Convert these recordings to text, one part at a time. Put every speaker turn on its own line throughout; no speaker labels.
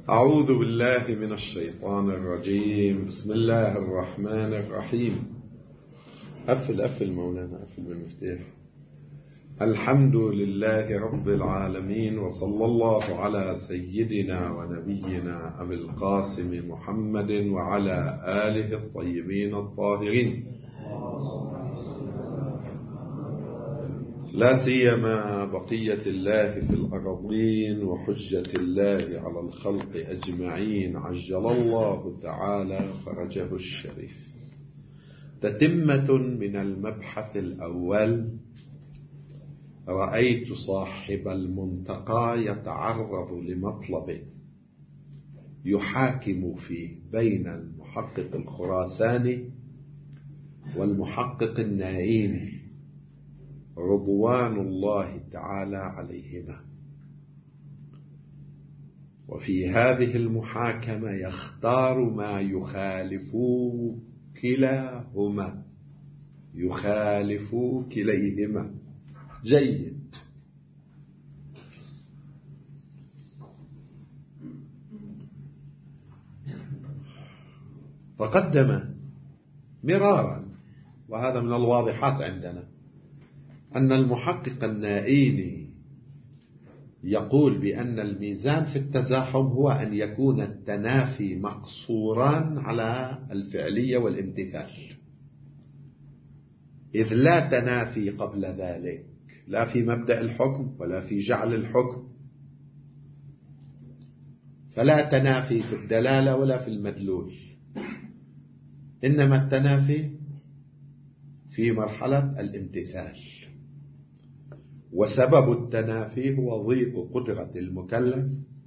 أعوذ بالله من الشيطان الرجيم. بسم الله الرحمن الرحيم. قفل مولانا، قفل بالمفتاح. الحمد لله رب العالمين، وصلى الله على سيدنا ونبينا أبي القاسم محمد وعلى آله الطيبين الطاهرين، لا سيما بقية الله في الأرضين وحجة الله على الخلق أجمعين، عجل الله تعالى فرجه الشريف. تتمة من المبحث الأول. رأيت صاحب المنتقى يتعرض لمطلب يحاكم فيه بين المحقق الخراساني والمحقق النائيني رضوان الله تعالى عليهما، وفي هذه المحاكمة يختار ما يخالف كلاهما، يخالف كليهما. جيد. تقدم مرارا، وهذا من الواضحات عندنا، أن المحقق النائيني يقول بأن الميزان في التزاحم هو أن يكون التنافي مقصورا على الفعلية والامتثال، إذ لا تنافي قبل ذلك، لا في مبدأ الحكم ولا في جعل الحكم، فلا تنافي في الدلالة ولا في المدلول، إنما التنافي في مرحلة الامتثال. وسبب التنافي هو ضيق قدرة المكلف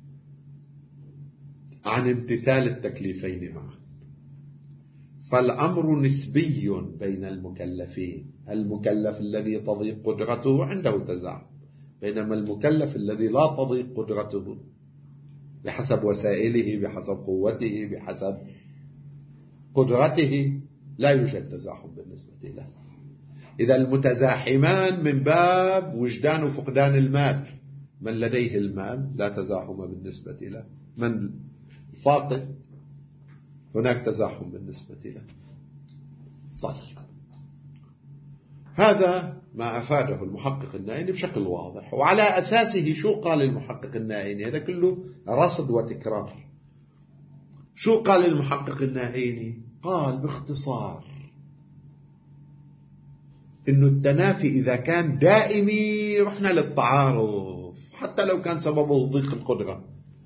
عن امتثال التكليفين معا، فالأمر نسبي بين المكلفين. المكلف الذي تضيق قدرته عنده تزاحم، بينما المكلف الذي لا تضيق قدرته بحسب وسائله، بحسب قوته، بحسب قدرته، لا يوجد تزاحم بالنسبة له. إذا المتزاحمان من باب وجدان وفقدان المال. من لديه المال لا تزاحم بالنسبة له، من فاقد هناك تزاحم بالنسبة له. طيب، هذا ما أفاده المحقق النائيني بشكل واضح، وعلى أساسه شو قال المحقق النائيني؟ هذا كله رصد وتكرار. شو قال المحقق النائيني؟ قال باختصار إنه التنافي إذا كان دائمي رحنا للتعارض، حتى لو كان سببه ضيق القدرة.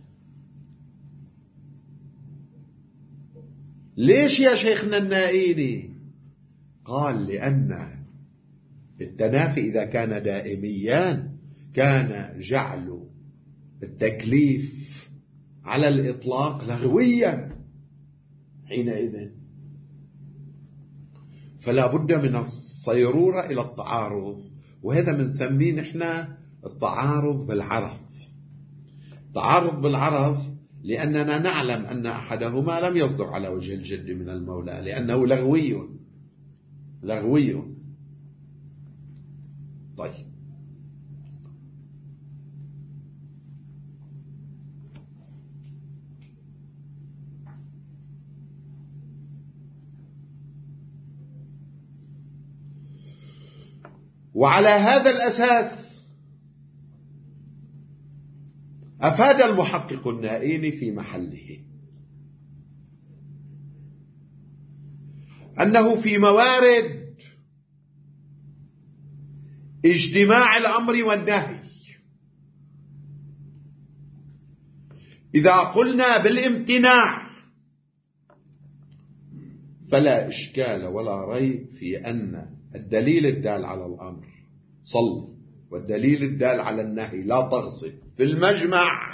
ليش يا شيخنا النائيني؟ قال لأن التنافي إذا كان دائميا كان جعل التكليف على الإطلاق لغويا حينئذ، فلا بد من الصيرورة إلى التعارض، وهذا بنسميه نحن التعارض بالعرض. تعارض بالعرض لأننا نعلم أن أحدهما لم يصدر على وجه الجد من المولى، لأنه لغوي. طيب، وعلى هذا الأساس أفاد المحقق النائيني في محله أنه في موارد اجتماع الأمر والنهي، إذا قلنا بالامتناع فلا إشكال ولا ريب في أن الدليل الدال على الأمر صل، والدليل الدال على النهي لا تغصب في المجمع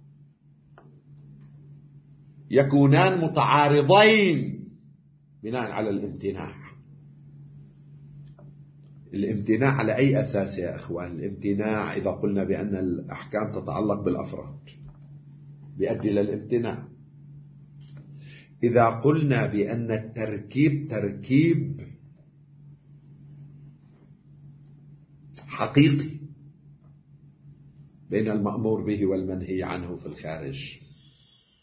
يكونان متعارضين بناء على الامتناع. الامتناع على أي أساس يا أخوان؟ الامتناع إذا قلنا بأن الأحكام تتعلق بالأفراد بيؤدي للامتناع. إذا قلنا بأن التركيب تركيب حقيقي بين المأمور به والمنهي عنه في الخارج،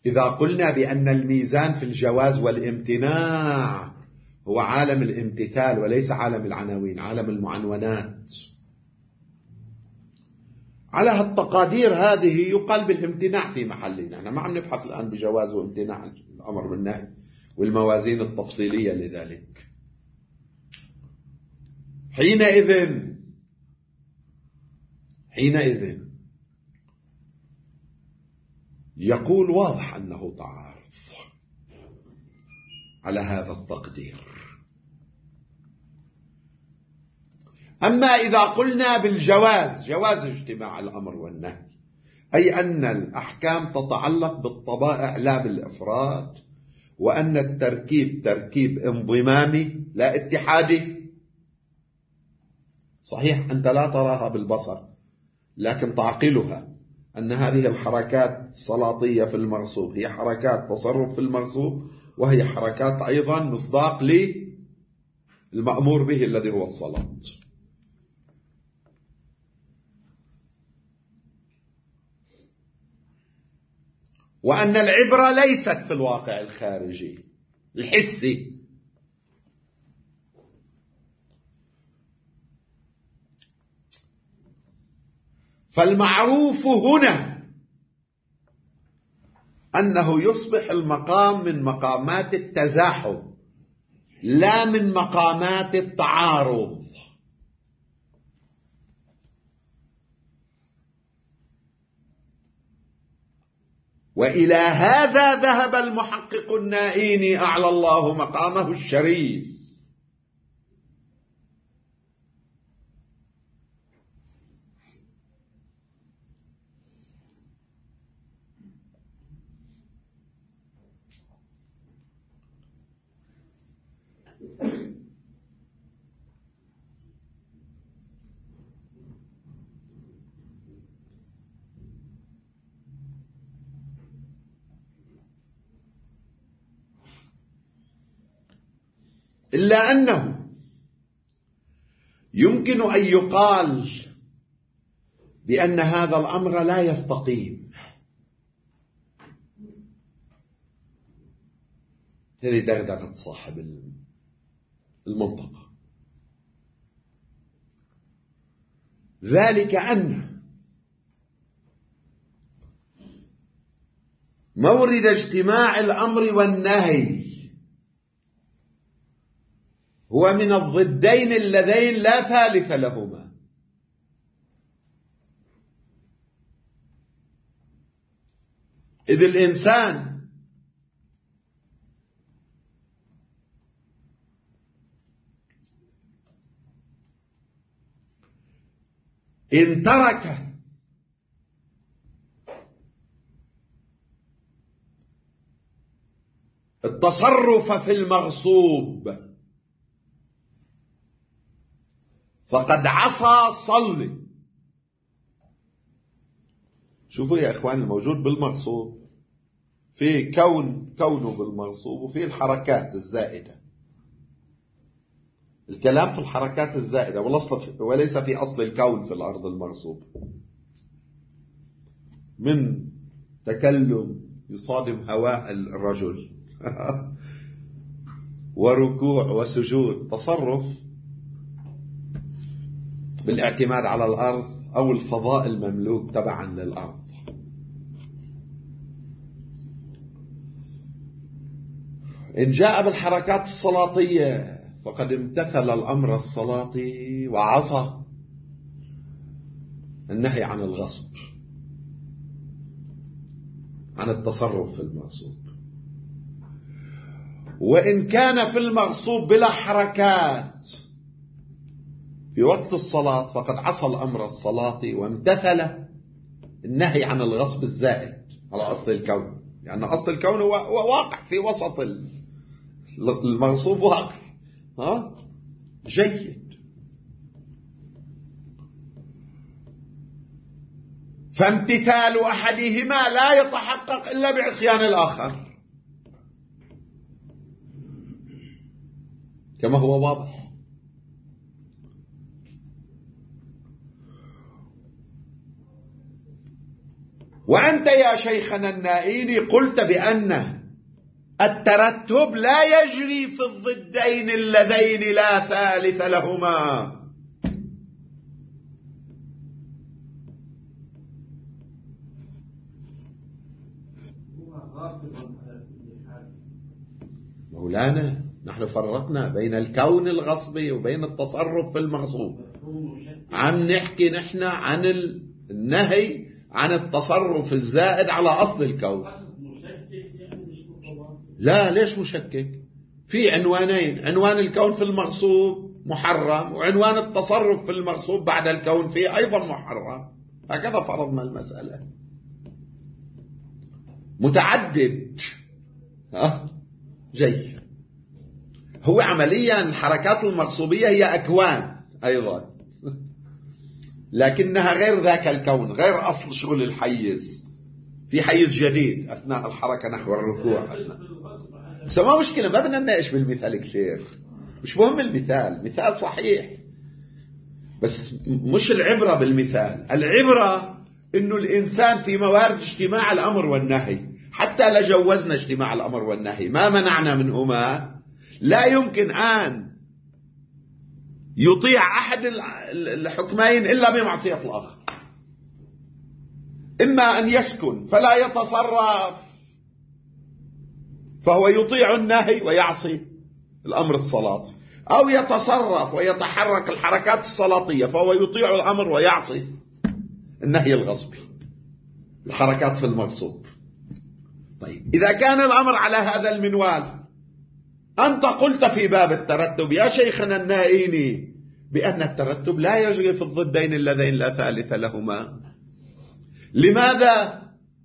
إذا قلنا بأن الميزان في الجواز والامتناع هو عالم الامتثال وليس عالم العناوين، عالم المعنونات، على هالتقادير هذه يقال بالامتناع في محلنا. احنا ما عم نبحث الآن بجواز وامتناع الأمر بالنهي والموازين التفصيلية لذلك. حينئذ يقول واضح أنه تعارض على هذا التقدير. أما إذا قلنا بالجواز، جواز اجتماع الأمر والنهي، أي أن الأحكام تتعلق بالطبائع لا بالإفراد، وأن التركيب تركيب انضمامي لا اتحادي. صحيح أنت لا تراها بالبصر، لكن تعقلها أن هذه الحركات السلاطية في المغصوب هي حركات تصرف في المغصوب، وهي حركات أيضا مصداق للمأمور به الذي هو الصلاة. وأن العبرة ليست في الواقع الخارجي الحسي، فالمعروف هنا أنه يصبح المقام من مقامات التزاحم لا من مقامات التعارض. وإلى هذا ذهب المحقق النائيني أعلى الله مقامه الشريف. إلا أنه يمكن أن يقال بأن هذا الأمر لا يستقيم. هذه دغدغة صاحب المنطقة، ذلك أن مورد اجتماع الأمر والنهي هو من الضدين اللذين لا ثالث لهما. إذ الإنسان إن ترك التصرف في المغصوب فقد عصى صلي. شوفوا يا إخوان، الموجود بالمغصوب في كونه بالمغصوب وفي الحركات الزائدة. الكلام في الحركات الزائدة وليس في أصل الكون في الأرض المغصوب، من تكلم يصادم هواء الرجل وركوع وسجود، تصرف بالاعتماد على الأرض أو الفضاء المملوك تبعا للأرض. إن جاء بالحركات السلاطية فقد امتثل الأمر السلاطي وعصى النهي عن الغصب، عن التصرف في المغصوب. وإن كان في المغصوب بلا حركات في وقت الصلاة فقد عصى الأمر السلاطي وامتثل النهي عن الغصب الزائد على أصل الكون، لأن يعني أصل الكون هو واقع في وسط المغصوب، واقع جيد. فامتثال أحدهما لا يتحقق إلا بعصيان الآخر كما هو واضح. وأنت يا شيخنا النائيني قلت بأن الترتب لا يجري في الضدين اللذين لا ثالث لهما. مولانا نحن فرقنا بين الكون الغصبي وبين التصرف في المغصوب. عم نحكي نحن عن النهي عن التصرف الزائد على أصل الكون. لا، ليش مشكك؟ في عنوانين، عنوان الكون في المغصوب محرم، وعنوان التصرف في المغصوب بعد الكون فيه أيضا محرم. هكذا فرضنا المسألة. متعدد. جيد. هو عمليا الحركات المغصوبية هي أكوان أيضا، لكنها غير ذاك الكون، غير أصل شغل الحيز. في حيز جديد أثناء الحركة نحو الركوع. بس ما مشكلة، ما بدنا نناقش بالمثال كثير، مش مهم المثال، مثال صحيح، بس مش العبرة بالمثال. العبرة إنه الإنسان في موارد اجتماع الأمر والنهي، حتى لجوزنا اجتماع الأمر والنهي ما منعنا منهما، لا يمكن أن يطيع أحد الحكمين إلا بمعصية الآخر. إما أن يسكن فلا يتصرف فهو يطيع النهي ويعصي الأمر السلاطي، أو يتصرف ويتحرك الحركات السلاطية فهو يطيع الأمر ويعصي النهي الغصبي، الحركات في المغصوب. طيب إذا كان الأمر على هذا المنوال، أنت قلت في باب الترتب يا شيخنا النائيني بأن الترتب لا يجري في الضدين اللذين لا ثالث لهما. لماذا؟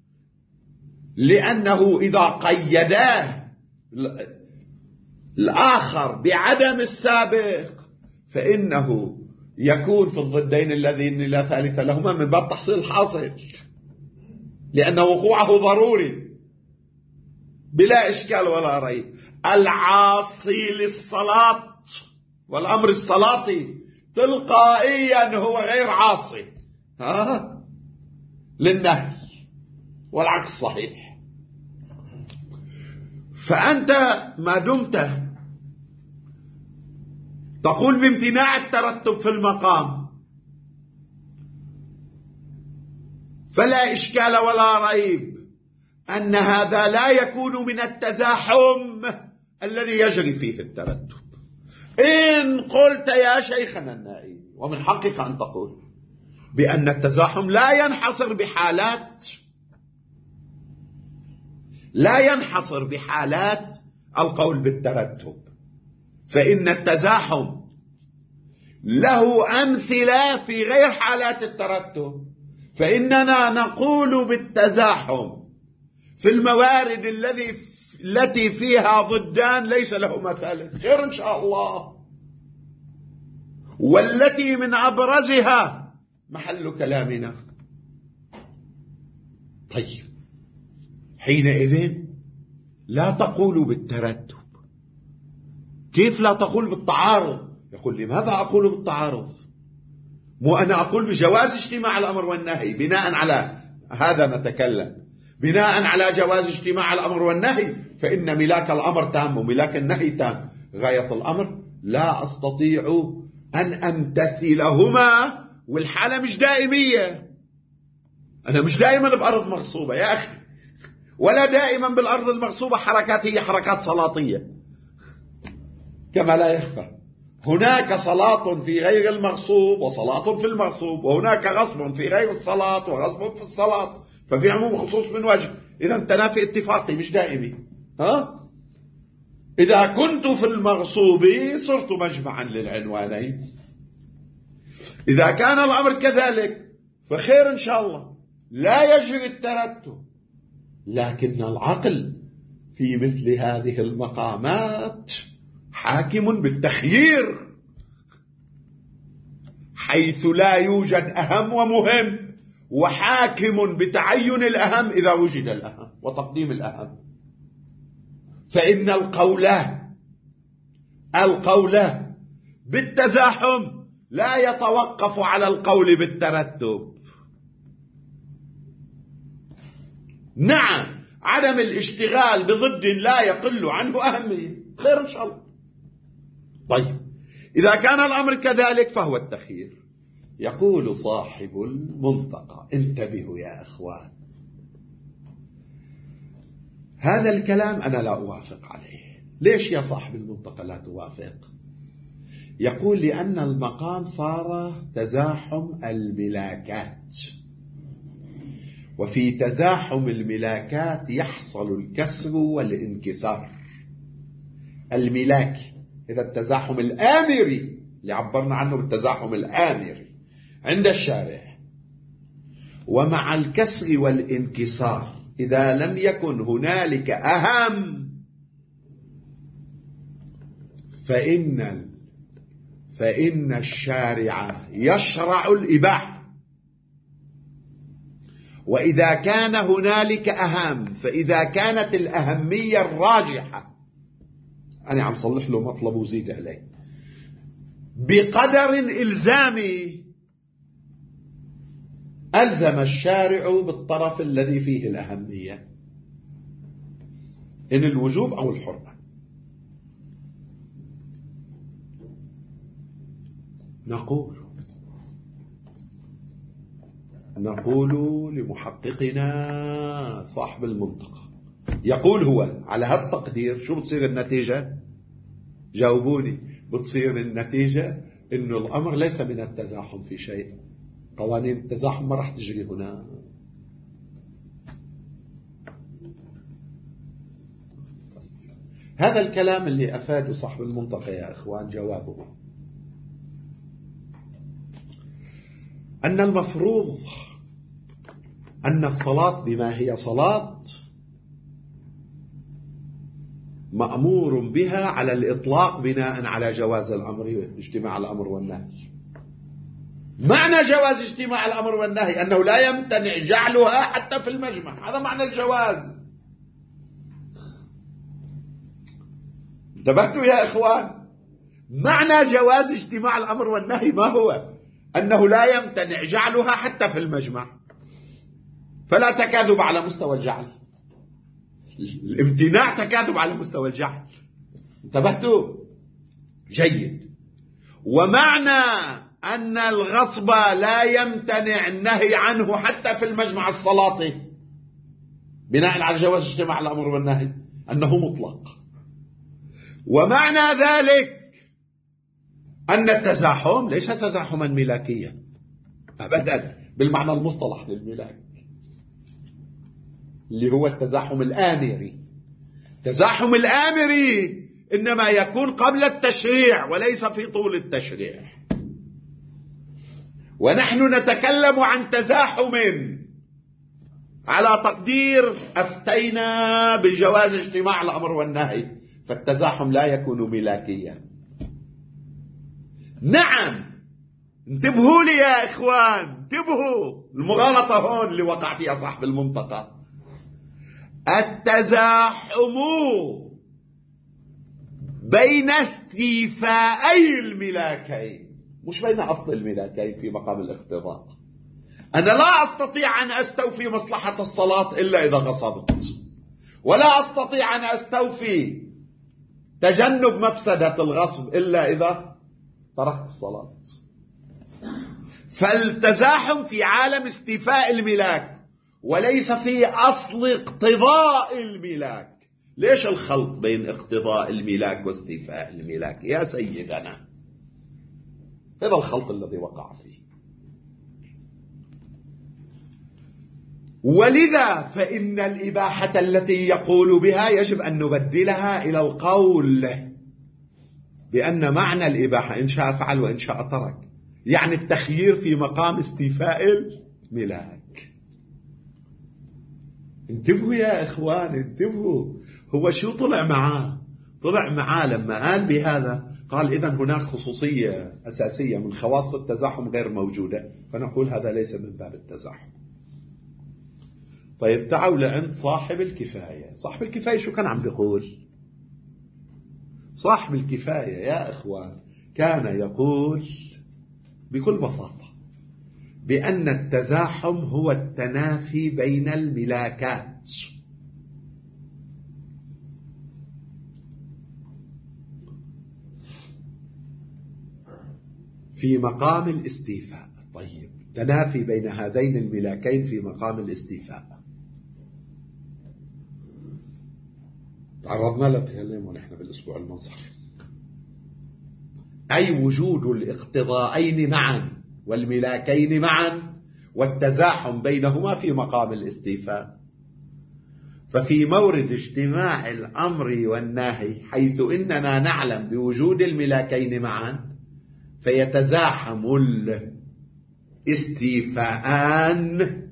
لأنه إذا قيداه الآخر بعدم السابق فإنه يكون في الضدين الذين لا ثالث لهما من باب تحصيل الحاصل، لأن وقوعه ضروري بلا إشكال ولا ريب. العاصي للصلاة والأمر السلاطي تلقائيا هو غير عاصي للنهي، والعكس صحيح. فأنت ما دمت تقول بامتناع الترتب في المقام فلا إشكال ولا ريب أن هذا لا يكون من التزاحم الذي يجري فيه الترتب. إن قلت يا شيخنا النائي، ومن حقك أن تقول بأن التزاحم لا ينحصر بحالات القول بالترتب، فإن التزاحم له أمثلة في غير حالات الترتب. فإننا نقول بالتزاحم في الموارد التي فيها ضدان ليس لهما ثالث، خير إن شاء الله، والتي من أبرزها محل كلامنا. طيب حينئذ لا تقول بالترتب. كيف لا تقول بالتعارض؟ يقول لماذا أقول بالتعارض؟ مو أنا أقول بجواز اجتماع الأمر والنهي، بناء على هذا نتكلم، بناء على جواز اجتماع الأمر والنهي فإن ملاك الأمر تام وملاك النهي تام. غاية الأمر لا أستطيع أن أمتثلهما، والحالة مش دائمية. أنا مش دائما بأرض مغصوبة يا أخي، ولا دائما بالأرض المغصوبة حركات هي حركات سلاطية كما لا يخفى. هناك صلاة في غير المغصوب وصلاة في المغصوب، وهناك غصب في غير الصلاة وغصب في الصلاة، ففي عموم خصوص من وجه. إذا تنافي اتفاقي مش دائمي. إذا كنت في المغصوب صرت مجمعا للعنوانين. إذا كان الأمر كذلك فخير إن شاء الله، لا يجري الترتب. لكن العقل في مثل هذه المقامات حاكم بالتخيير، حيث لا يوجد أهم ومهم، وحاكم بتعين الأهم إذا وجد الأهم وتقديم الأهم. فإن القول بالتزاحم لا يتوقف على القول بالترتب. نعم، عدم الاشتغال بضد لا يقل عنه أهمية، خير إن شاء الله. طيب إذا كان الأمر كذلك فهو التخيير. يقول صاحب المنطقة، انتبهوا يا أخوان، هذا الكلام أنا لا أوافق عليه. ليش يا صاحب المنطقة لا توافق؟ يقول لأن المقام صار تزاحم الملاكات، وفي تزاحم الملاكات يحصل الكسر والانكسار. الملاك إذا التزاحم الآمري اللي عبرنا عنه بالتزاحم الآمري عند الشارع، ومع الكسر والانكسار إذا لم يكن هنالك أهم فإن الشارع يشرع الإباحة. وإذا كان هنالك أهم، فإذا كانت الأهمية الراجحة، أنا عم صلح له مطلب وزيد عليه بقدر إلزامي، ألزم الشارع بالطرف الذي فيه الأهمية، إن الوجوب أو الحرمة. نقول لمحققنا صاحب المنطقة، يقول هو على هذا التقدير شو بتصير النتيجة؟ جاوبوني. بتصير النتيجة إنه الأمر ليس من التزاحم في شيء، قوانين التزاحم ما راح تجري هنا. هذا الكلام اللي أفاده صاحب المنطقة يا إخوان جوابه أن المفروض أن الصلاة بما هي صلاة مأمور بها على الإطلاق بناء على جواز الأمر، اجتماع الأمر والنهي. معنى جواز اجتماع الأمر والنهي أنه لا يمتنع جعلها حتى في المجمع، هذا معنى الجواز. انتبهتوا يا إخوان؟ معنى جواز اجتماع الأمر والنهي ما هو؟ أنه لا يمتنع جعلها حتى في المجمع، فلا تكاذب على مستوى الجعل. الامتناع تكاذب على مستوى الجعل. انتبهتوا؟ جيد. ومعنى أن الغصب لا يمتنع النهي عنه حتى في المجمع الصلاطي بناء على جواز اجتماع الأمر والنهي أنه مطلق. ومعنى ذلك أن التزاحم ليس تزاحما ملاكيا أبدا بالمعنى المصطلح للملاك اللي هو التزاحم الآمري. التزاحم الآمري إنما يكون قبل التشريع وليس في طول التشريع. ونحن نتكلم عن تزاحم على تقدير أفتينا بجواز اجتماع الأمر والنهي، فالتزاحم لا يكون ملاكيا. نعم، انتبهوا لي يا إخوان، انتبهوا، المغالطة هون اللي وقع فيها صاحب المنطقة. التزاحم بين استيفاءي الملاكين، مش بين أصل الملاكين في مقام الاقتضاء. أنا لا أستطيع أن أستوفي مصلحة الصلاة إلا إذا غصبت، ولا أستطيع أن أستوفي تجنب مفسدة الغصب إلا إذا تركت الصلاة. فالتزاحم في عالم استيفاء الملاك وليس في أصل اقتضاء الملاك. ليش الخلط بين اقتضاء الملاك واستيفاء الملاك يا سيدنا؟ هذا الخلط الذي وقع فيه. ولذا فإن الإباحة التي يقول بها يجب أن نبدلها إلى القول بأن معنى الإباحة إن شاء فعل وإن شاء ترك، يعني التخيير في مقام استيفاء الملاك. انتبهوا يا إخوان، انتبهوا. هو شو طلع معاه لما قال بهذا؟ قال إذن هناك خصوصية أساسية من خواص التزاحم غير موجودة، فنقول هذا ليس من باب التزاحم. طيب تعالوا لعند صاحب الكفاية. صاحب الكفاية شو كان عم بيقول؟ صاحب الكفاية يا إخوان كان يقول بكل بساطة بأن التزاحم هو التنافي بين الملاكات، في مقام الاستيفاء. طيب، تنافي بين هذين الملاكين في مقام الاستيفاء تعرضنا له تكلم ونحن بالأسبوع المنصري، أي وجود الاقتضاءين معا والملاكين معا والتزاحم بينهما في مقام الاستيفاء. ففي مورد اجتماع الأمر والنهي، حيث إننا نعلم بوجود الملاكين معا، فيتزاحم الاستيفاءان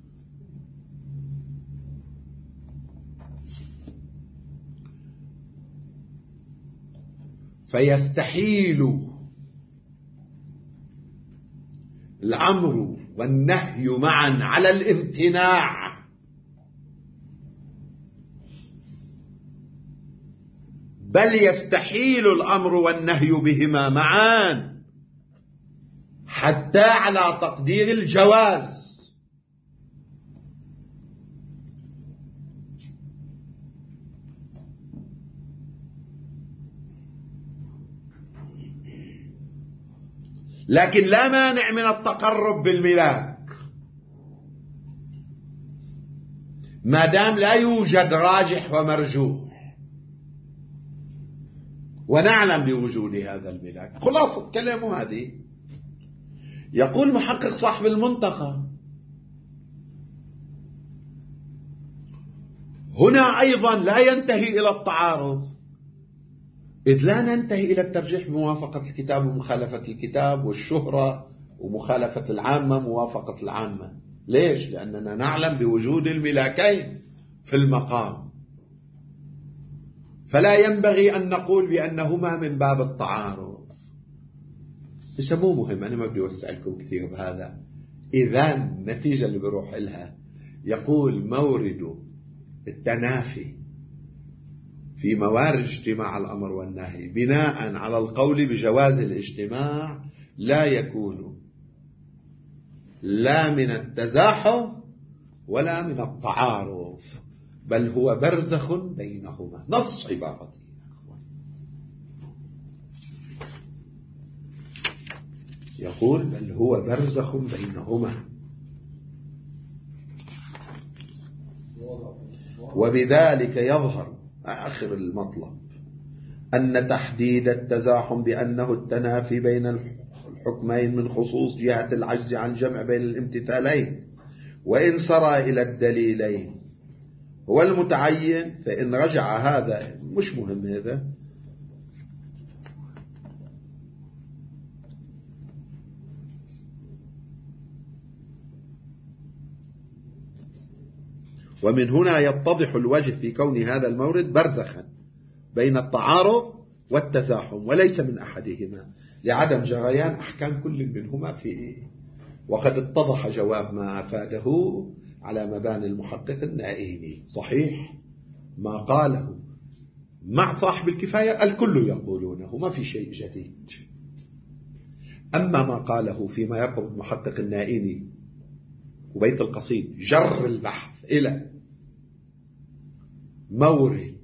فيستحيل الأمر والنهي معا على الامتناع، بل يستحيل الأمر والنهي بهما معا حتى على تقدير الجواز. لكن لا مانع من التقرب بالملاك ما دام لا يوجد راجح ومرجوح ونعلم بوجود هذا الملاك. خلاصة كلامه هذه. يقول محقق صاحب المنتقى: هنا أيضا لا ينتهي إلى التعارض، إذ لا ننتهي إلى الترجيح بموافقة الكتاب ومخالفة الكتاب، والشهرة ومخالفة العامة موافقة العامة. ليش؟ لأننا نعلم بوجود الملاكين في المقام، فلا ينبغي أن نقول بأنهما من باب التعارض. بسموه مهم، أنا ما بدي أوسع لكم كثير بهذا. إذا النتيجة اللي بروح لها، يقول مورد التنافي في موارد اجتماع الأمر والنهي بناء على القول بجواز الاجتماع لا يكون لا من التزاحم ولا من التعارض، بل هو برزخ بينهما. نص عبارته يقول بل هو برزخ بينهما، وبذلك يظهر آخر المطلب أن تحديد التزاحم بأنه التنافي بين الحكمين من خصوص جهة العجز عن جمع بين الامتثالين، وإن سرى إلى الدليلين هو المتعين، فإن رجع هذا مش مهم هذا. ومن هنا يتضح الوجه في كون هذا المورد برزخا بين التعارض والتزاحم وليس من أحدهما، لعدم جريان أحكام كل منهما فيه. وقد اتضح جواب ما أفاده على مباني المحقق النائيني. صحيح ما قاله مع صاحب الكفاية الكل يقولونه، ما في شيء جديد. أما ما قاله فيما يرتبط بمحقق النائيني وبيت القصيد، جر البحث إلى مورد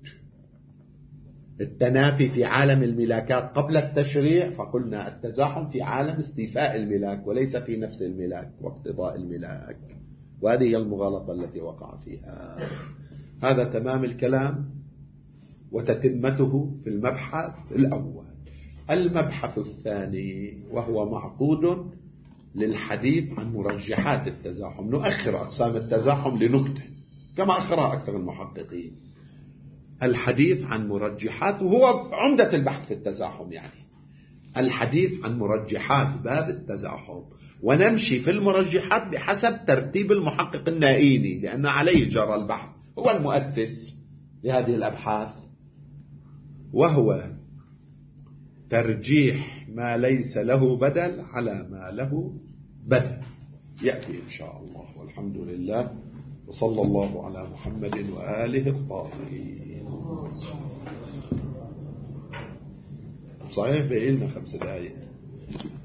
التنافي في عالم الملاكات قبل التشريع، فقلنا التزاحم في عالم استيفاء الملاك وليس في نفس الملاك واقتضاء الملاك، وهذه هي المغالطة التي وقع فيها. هذا تمام الكلام وتتمته في المبحث الأول. المبحث الثاني وهو معقود للحديث عن مرجحات التزاحم. نؤخر أقسام التزاحم لنكتة كما أخرها أكثر المحققين. الحديث عن مرجحات، وهو عمدة البحث في التزاحم، يعني الحديث عن مرجحات باب التزاحم، ونمشي في المرجحات بحسب ترتيب المحقق النائيني، لأن عليه جرى البحث، هو المؤسس لهذه الأبحاث، وهو ترجيح ما ليس له بدل على ما له بدل. يأتي إن شاء الله، والحمد لله، وصلى الله على محمد وآله الطاهرين. صحيح بقى لنا 5 دقائق.